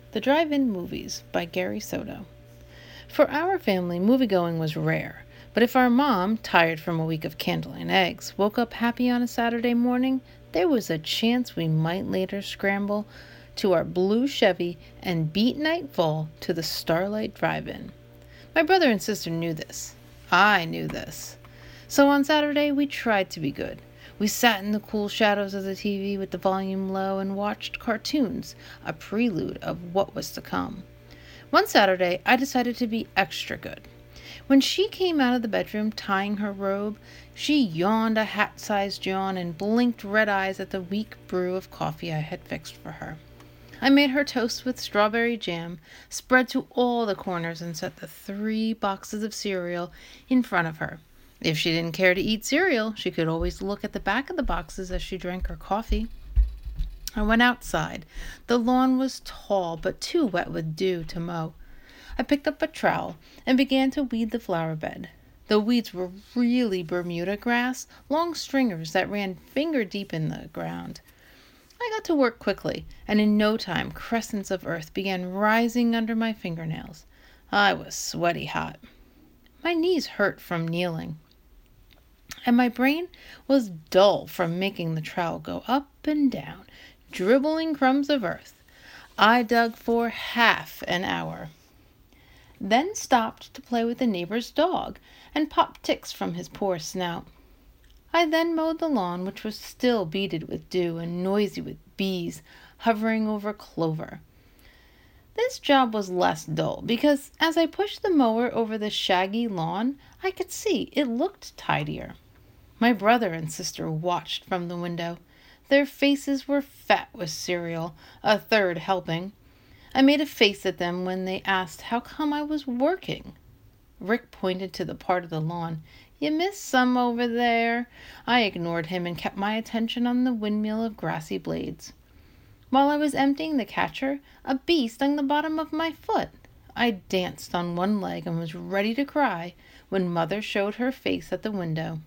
The Drive-In Movies by Gary Soto. For our family, movie-going was rare, but if our mom, tired from a week of candle and eggs, woke up happy on a Saturday morning, there was a chance we might later scramble to our blue Chevy and beat nightfall to the Starlight Drive-In. My brother and sister knew this. I knew this. So on Saturday, we tried to be good. We sat in the cool shadows of the TV with the volume low and watched cartoons, a prelude of what was to come. One Saturday, I decided to be extra good. When she came out of the bedroom tying her robe, she yawned a hat-sized yawn and blinked red eyes at the weak brew of coffee I had fixed for her. I made her toast with strawberry jam, spread to all the corners, and set the 3 boxes of cereal in front of her. If she didn't care to eat cereal, she could always look at the back of the boxes as she drank her coffee. I went outside. The lawn was tall, but too wet with dew to mow. I picked up a trowel and began to weed the flower bed. The weeds were really Bermuda grass, long stringers that ran finger deep in the ground. I got to work quickly, and in no time crescents of earth began rising under my fingernails. I was sweaty hot. My knees hurt from kneeling, and my brain was dull from making the trowel go up and down, dribbling crumbs of earth. I dug for half an hour, then stopped to play with the neighbor's dog and pop ticks from his poor snout. I then mowed the lawn, which was still beaded with dew and noisy with bees hovering over clover. This job was less dull because as I pushed the mower over the shaggy lawn, I could see it looked tidier. My brother and sister watched from the window. Their faces were fat with cereal, a third helping. I made a face at them when they asked how come I was working. Rick pointed to the part of the lawn. "You missed some over there." I ignored him and kept my attention on the windmill of grassy blades. While I was emptying the catcher, a bee stung the bottom of my foot. I danced on one leg and was ready to cry when Mother showed her face at the window.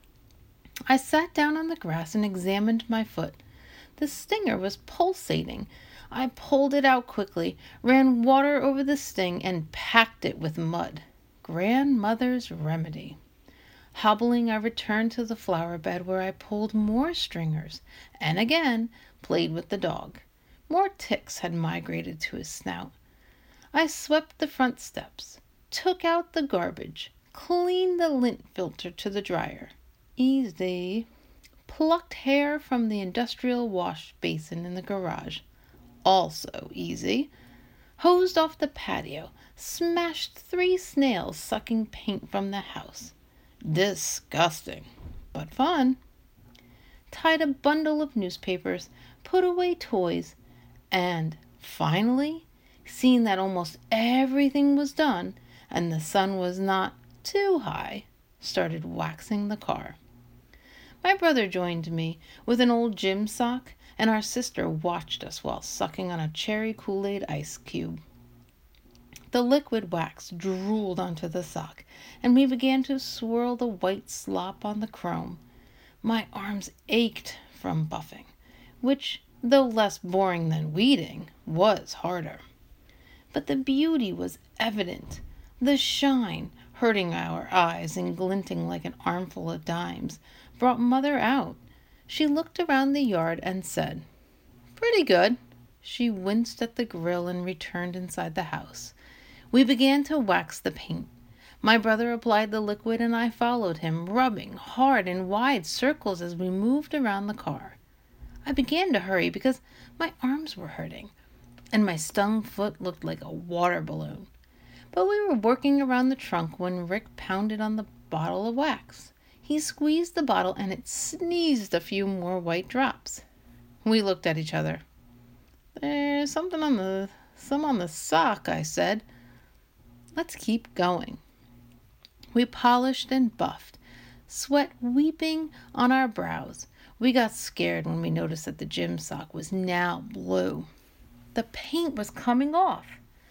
I sat down on the grass and examined my foot. The stinger was pulsating. I pulled it out quickly, ran water over the sting, and packed it with mud. Grandmother's remedy. Hobbling, I returned to the flower bed where I pulled more stringers and again played with the dog. More ticks had migrated to his snout. I swept the front steps, took out the garbage, cleaned the lint filter to the dryer. Easy. Plucked hair from the industrial wash basin in the garage. Also easy. Hosed off the patio, smashed 3 snails sucking paint from the house. Disgusting, but fun. Tied a bundle of newspapers, put away toys, and finally, seeing that almost everything was done and the sun was not too high, started waxing the car. My brother joined me with an old gym sock, and our sister watched us while sucking on a cherry Kool-Aid ice cube. The liquid wax drooled onto the sock, and we began to swirl the white slop on the chrome. My arms ached from buffing, which, though less boring than weeding, was harder. But the beauty was evident. The shine, hurting our eyes and glinting like an armful of dimes, brought Mother out. She looked around the yard and said, "Pretty good." She winced at the grill and returned inside the house. We began to wax the paint. My brother applied the liquid and I followed him, rubbing hard in wide circles as we moved around the car. I began to hurry because my arms were hurting, and my stung foot looked like a water balloon. But we were working around the trunk when Rick pounded on the bottle of wax. He squeezed the bottle and it sneezed a few more white drops. We looked at each other. "There's some on the sock," I said. "Let's keep going." We polished and buffed, sweat weeping on our brows. We got scared when we noticed that the gym sock was now blue. The paint was coming off.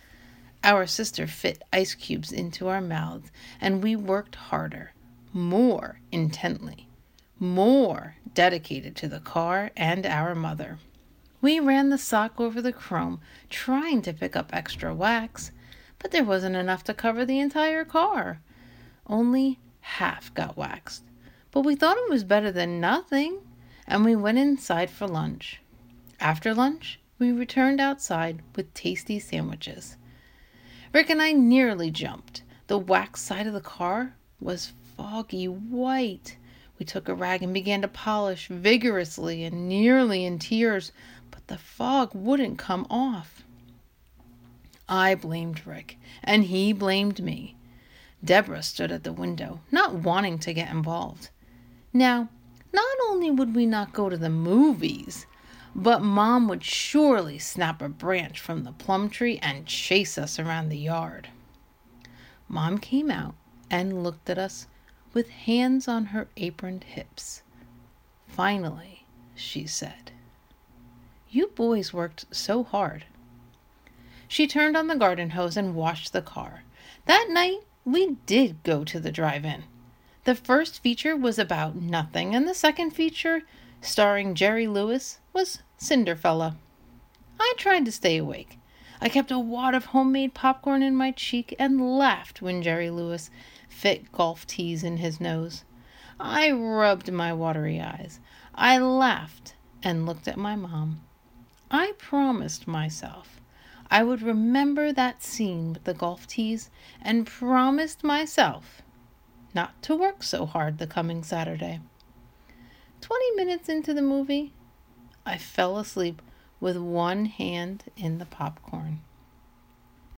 Our sister fit ice cubes into our mouths, and we worked harder, more intently, more dedicated to the car and our mother. We ran the sock over the chrome, trying to pick up extra wax, but there wasn't enough to cover the entire car. Only half got waxed, but we thought it was better than nothing, and we went inside for lunch. After lunch, we returned outside with tasty sandwiches. Rick and I nearly jumped. The wax side of the car was foggy white. We took a rag and began to polish vigorously and nearly in tears, but the fog wouldn't come off. I blamed Rick, and he blamed me. Deborah stood at the window, not wanting to get involved. Now, not only would we not go to the movies, but Mom would surely snap a branch from the plum tree and chase us around the yard. Mom came out and looked at us with hands on her aproned hips. Finally, she said, "You boys worked so hard." She turned on the garden hose and washed the car. That night, we did go to the drive-in. The first feature was about nothing, and the second feature, starring Jerry Lewis, was Cinderfella. I tried to stay awake. I kept a wad of homemade popcorn in my cheek and laughed when Jerry Lewis fit golf tees in his nose. I rubbed my watery eyes. I laughed and looked at my mom. I promised myself I would remember that scene with the golf tees and promised myself not to work so hard the coming Saturday. 20 minutes into the movie, I fell asleep with one hand in the popcorn.